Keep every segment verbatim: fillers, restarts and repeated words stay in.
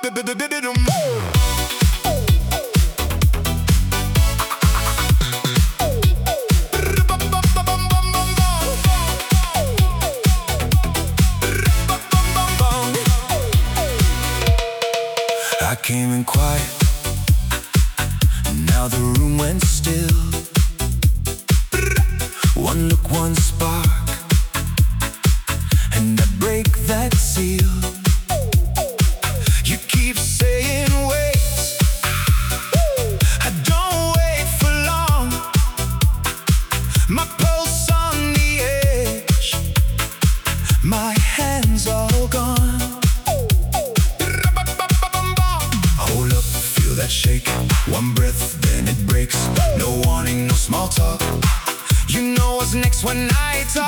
I came in quiet, now the room went still. One look, one spark, and I break that seal. You keep saying wait, I don't wait for long. My pulse on the edge, my hands all gone. Hold up, feel that shake. One breath, then it breaks. No warning, no small talk. You know what's next when I talk.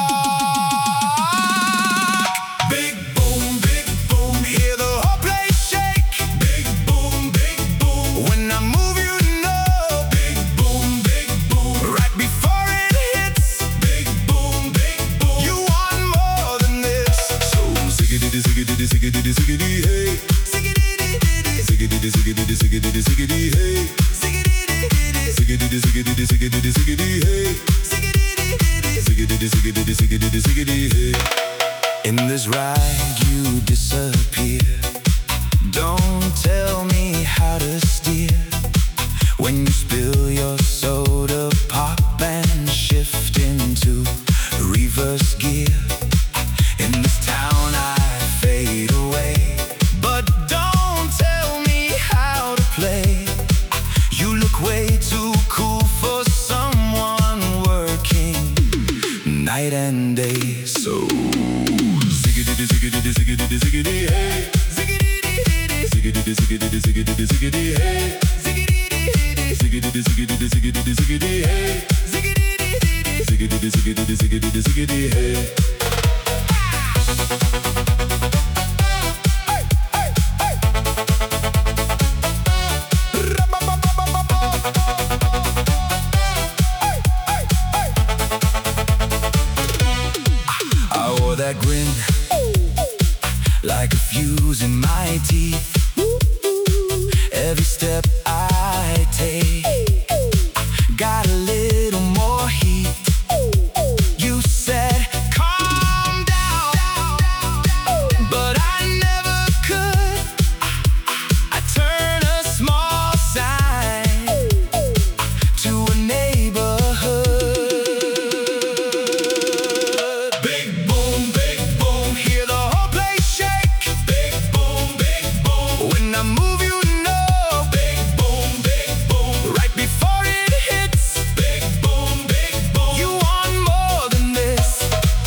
Big boom, big boom, hear the whole place shake. Big boom, big boom, when I move you know. Big boom, big boom, right before it hits. Big boom, big boom, you want more than this. So ziggity, ziggity, ziggity, ziggity, hey. Ziggity, ziggity, ziggity, ziggity, hey. Ziggity, ziggity, ziggity, ziggity, hey. Ziggity, ziggity, ziggity, ziggity, hey. In this ride you disappear. Don't tell me how to steer. When you spill your soda pop and shift into reverse gear. In this town I fade away, but don't tell me how to play. You look way too cool for someone working night and day. So ziggity, ziggity, ziggity, ziggity, hey. Ziggity, ziggity, ziggity, ziggity, ziggity, hey. Ziggity, ziggity, ziggity, ziggity, ziggity, hey. Ziggity, ziggity, ziggity, ziggity, hey. That grin, like a fuse in my teeth. Every step I take got a little more heat. You said calm down, but I never could. I turn a small sign to a neighborhood. Big boom, big boom, hear the whole place shake. Big boom, big boom, when I move you know. Big boom, big boom, right before it hits. Big boom, big boom, you want more than this.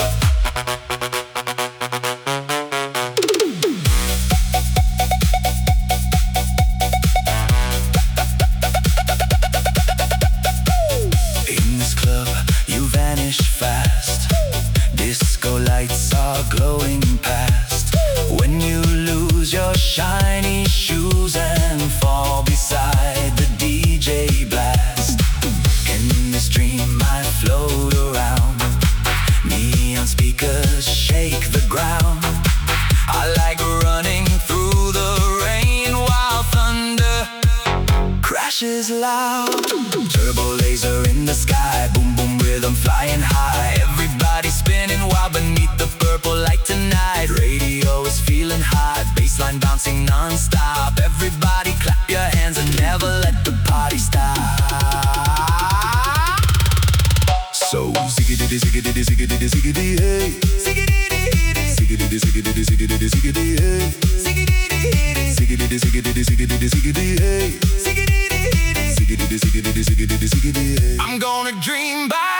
In this club you vanish fast. Disco lights are glowing past. When you lose your shiny shoes and fall beside the D J blast. In this dream I float around. Neon speakers shake the ground. I like running through the rain while thunder crashes loud. Turbo laser in the sky, boom boom rhythm flying high. Everybody spinning wild beneath the purple light tonight. Radio is feeling hot, bassline bouncing non-stop. Everybody clap your hands and never let the party stop. So ziggity, ziggity, ziggity, ziggity, hey. Ziggity, ziggity, ziggity, ziggity, ziggity, hey. Ziggity, ziggity, ziggity, ziggity, hey. Ziggity, ziggity, ziggity, ziggity, hey. I'm gonna dream by